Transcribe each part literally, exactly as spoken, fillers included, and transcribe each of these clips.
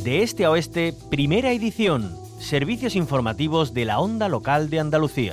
De este a oeste, primera edición. Servicios informativos de la Onda Local de Andalucía.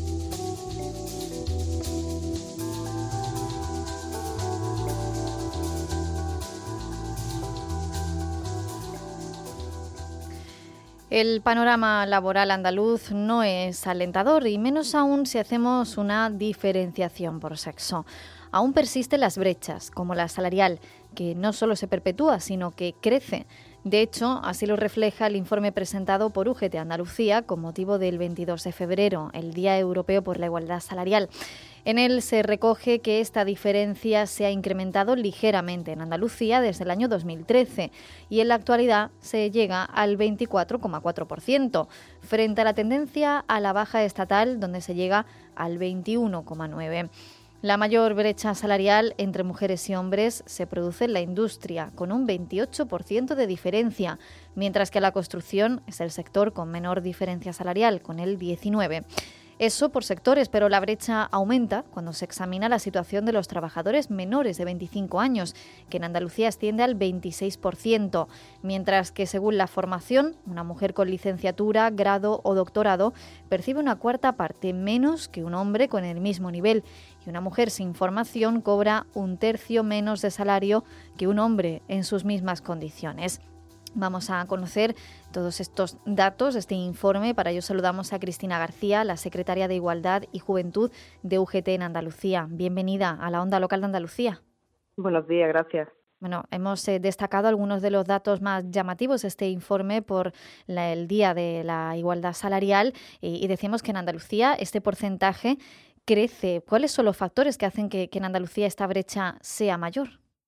El panorama laboral andaluz no es alentador, y menos aún si hacemos una diferenciación por sexo. Aún persisten las brechas, como la salarial, que no solo se perpetúa, sino que crece. De hecho, así lo refleja el informe presentado por U G T Andalucía con motivo del veintidós de febrero, el Día Europeo por la Igualdad Salarial. En él se recoge que esta diferencia se ha incrementado ligeramente en Andalucía desde el año dos mil trece y en la actualidad se llega al veinticuatro coma cuatro por ciento, frente a la tendencia a la baja estatal, donde se llega al veintiuno coma nueve por ciento. La mayor brecha salarial entre mujeres y hombres se produce en la industria, con un veintiocho por ciento de diferencia, mientras que la construcción es el sector con menor diferencia salarial, con el diecinueve por ciento. Eso por sectores, pero la brecha aumenta cuando se examina la situación de los trabajadores menores de veinticinco años, que en Andalucía asciende al veintiséis por ciento, mientras que según la formación, una mujer con licenciatura, grado o doctorado percibe una cuarta parte menos que un hombre con el mismo nivel, y una mujer sin formación cobra un tercio menos de salario que un hombre en sus mismas condiciones. Vamos a conocer todos estos datos, este informe. Para ello saludamos a Cristina García, la secretaria de Igualdad y Juventud de U G T en Andalucía. Bienvenida a la Onda Local de Andalucía. Buenos días, gracias. Bueno, hemos eh, destacado algunos de los datos más llamativos de este informe por la, el Día de la Igualdad Salarial, y, y decimos que en Andalucía este porcentaje crece. ¿Cuáles son los factores que hacen que, que en Andalucía esta brecha sea mayor?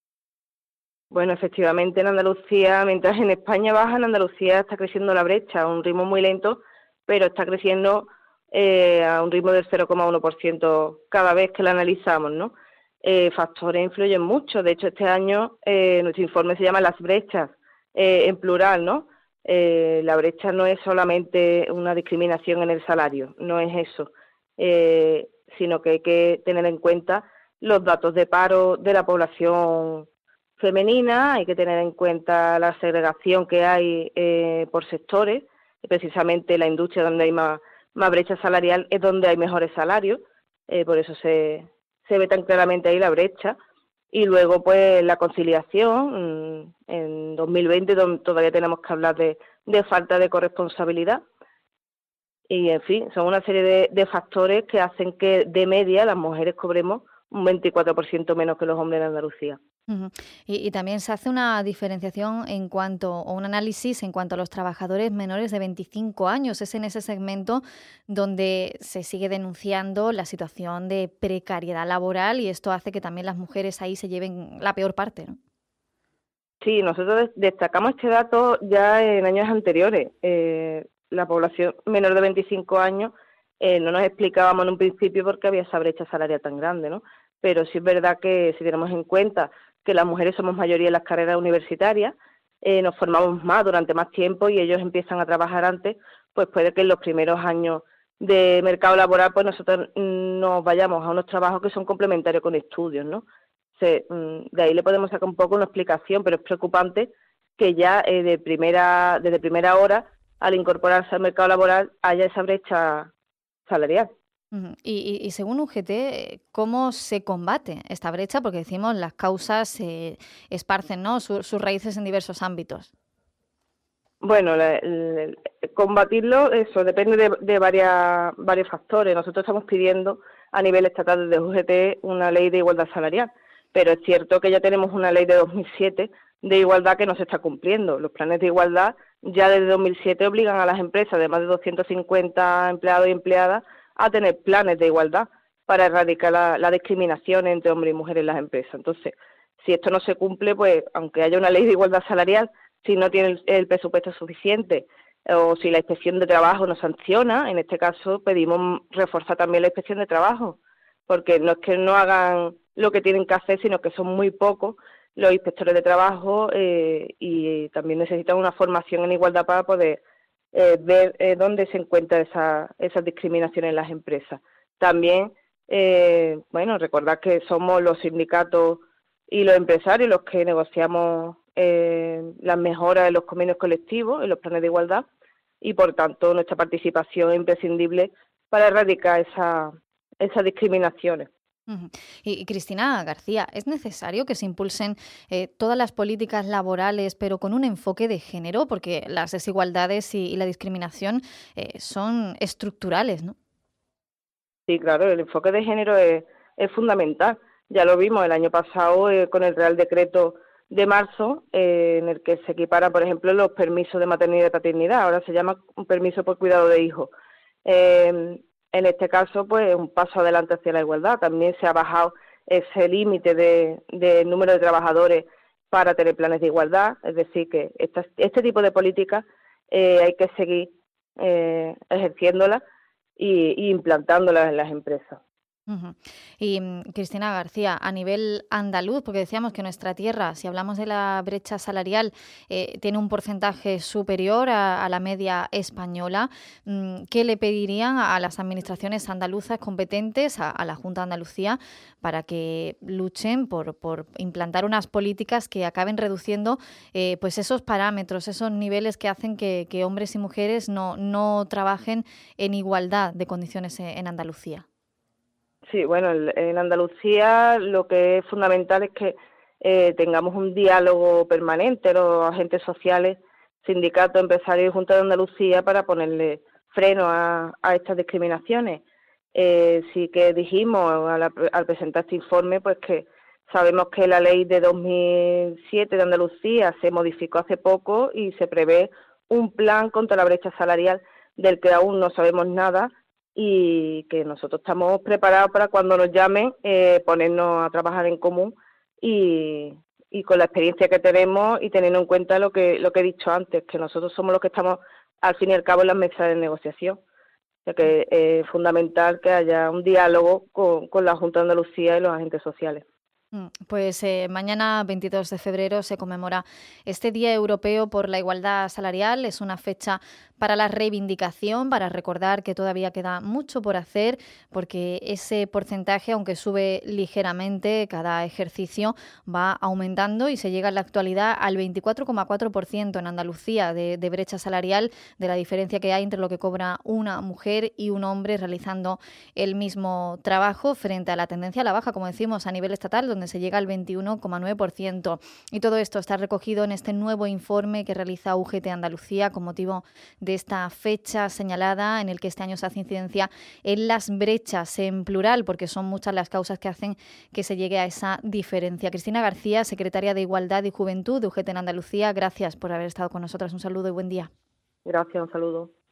Bueno, efectivamente en Andalucía, mientras en España baja, en Andalucía está creciendo la brecha a un ritmo muy lento, pero está creciendo eh, a un ritmo del cero coma uno por ciento cada vez que la analizamos, ¿no? Eh, factores influyen mucho. De hecho, este año eh, nuestro informe se llama Las brechas, eh, en plural, ¿no? Eh, la brecha no es solamente una discriminación en el salario, no es eso, eh, sino que hay que tener en cuenta los datos de paro de la población femenina, hay que tener en cuenta la segregación que hay eh, por sectores. Precisamente la industria donde hay más, más brecha salarial es donde hay mejores salarios, eh, por eso se, se ve tan claramente ahí la brecha. Y luego pues la conciliación, en dos mil veinte todavía tenemos que hablar de, de falta de corresponsabilidad, y en fin, son una serie de, de factores que hacen que de media las mujeres cobremos un veinticuatro por ciento menos que los hombres en Andalucía. Uh-huh. Y, y también se hace una diferenciación en cuanto, o un análisis en cuanto a los trabajadores menores de veinticinco años. Es en ese segmento donde se sigue denunciando la situación de precariedad laboral, y esto hace que también las mujeres ahí se lleven la peor parte, ¿no? Sí, nosotros destacamos este dato ya en años anteriores. Eh, la población menor de veinticinco años eh, no nos explicábamos en un principio por qué había esa brecha salarial tan grande, ¿no? Pero sí es verdad que si tenemos en cuenta que las mujeres somos mayoría en las carreras universitarias, eh, nos formamos más durante más tiempo y ellos empiezan a trabajar antes, pues puede que en los primeros años de mercado laboral pues nosotros nos vayamos a unos trabajos que son complementarios con estudios, ¿no? Se, de ahí le podemos sacar un poco una explicación, pero es preocupante que ya eh, de primera, desde primera hora, al incorporarse al mercado laboral, haya esa brecha salarial. Uh-huh. Y, y, y según U G T, ¿cómo se combate esta brecha? Porque decimos las causas se eh, esparcen, ¿no?, Su, sus raíces en diversos ámbitos. Bueno, la, la, combatirlo, eso depende de, de varias, varios factores. Nosotros estamos pidiendo a nivel estatal desde U G T una ley de igualdad salarial, pero es cierto que ya tenemos una ley de dos mil siete de igualdad que no se está cumpliendo. Los planes de igualdad ya desde dos mil siete obligan a las empresas de más de doscientos cincuenta empleados y empleadas a tener planes de igualdad para erradicar la, la discriminación entre hombres y mujeres en las empresas. Entonces, si esto no se cumple, pues aunque haya una ley de igualdad salarial, si no tiene el, el presupuesto suficiente o si la inspección de trabajo no sanciona, en este caso pedimos reforzar también la inspección de trabajo, porque no es que no hagan lo que tienen que hacer, sino que son muy pocos los inspectores de trabajo eh, y también necesitan una formación en igualdad para poder Eh, ver eh, dónde se encuentra esa, esa discriminación en las empresas. También, eh, bueno, recordar que somos los sindicatos y los empresarios los que negociamos eh, las mejoras en los convenios colectivos, en los planes de igualdad, y por tanto nuestra participación es imprescindible para erradicar esa, esas discriminaciones. Uh-huh. Y, y Cristina García, ¿es necesario que se impulsen eh, todas las políticas laborales, pero con un enfoque de género? Porque las desigualdades y, y la discriminación eh, son estructurales, ¿no? Sí, claro, el enfoque de género es, es fundamental. Ya lo vimos el año pasado eh, con el Real Decreto de marzo, eh, en el que se equiparan, por ejemplo, los permisos de maternidad y paternidad. Ahora se llama un permiso por cuidado de hijos. Eh, En este caso, pues, un paso adelante hacia la igualdad. También se ha bajado ese límite de, de número de trabajadores para tener planes de igualdad. Es decir, que esta, este tipo de políticas eh, hay que seguir eh, ejerciéndolas y, y implantándolas en las empresas. Uh-huh. Y Cristina García, a nivel andaluz, porque decíamos que nuestra tierra, si hablamos de la brecha salarial, eh, tiene un porcentaje superior a, a la media española, ¿qué le pedirían a las administraciones andaluzas competentes, a, a la Junta de Andalucía, para que luchen por, por implantar unas políticas que acaben reduciendo eh, pues esos parámetros, esos niveles que hacen que, que hombres y mujeres no, no trabajen en igualdad de condiciones en Andalucía? Sí, bueno, en Andalucía lo que es fundamental es que eh, tengamos un diálogo permanente, los agentes sociales, sindicatos, empresarios y Junta de Andalucía, para ponerle freno a, a estas discriminaciones. Eh, sí que dijimos al, al presentar este informe, pues que sabemos que la ley de dos mil siete de Andalucía se modificó hace poco y se prevé un plan contra la brecha salarial del que aún no sabemos nada, y que nosotros estamos preparados para cuando nos llamen eh, ponernos a trabajar en común y, y con la experiencia que tenemos y teniendo en cuenta lo que lo que he dicho antes, que nosotros somos los que estamos al fin y al cabo en las mesas de negociación. O sea que es fundamental que haya un diálogo con, con la Junta de Andalucía y los agentes sociales. Pues eh, mañana veintidós de febrero se conmemora este Día Europeo por la Igualdad Salarial. Es una fecha para la reivindicación, para recordar que todavía queda mucho por hacer, porque ese porcentaje, aunque sube ligeramente cada ejercicio, va aumentando y se llega en la actualidad al veinticuatro coma cuatro por ciento en Andalucía de, de brecha salarial, de la diferencia que hay entre lo que cobra una mujer y un hombre realizando el mismo trabajo, frente a la tendencia a la baja, como decimos, a nivel estatal, donde se llega al veintiuno coma nueve por ciento. Y todo esto está recogido en este nuevo informe que realiza U G T Andalucía con motivo de esta fecha señalada, en el que este año se hace incidencia en las brechas en plural, porque son muchas las causas que hacen que se llegue a esa diferencia. Cristina García, secretaria de Igualdad y Juventud de U G T en Andalucía, gracias por haber estado con nosotras. Un saludo y buen día. Gracias, un saludo.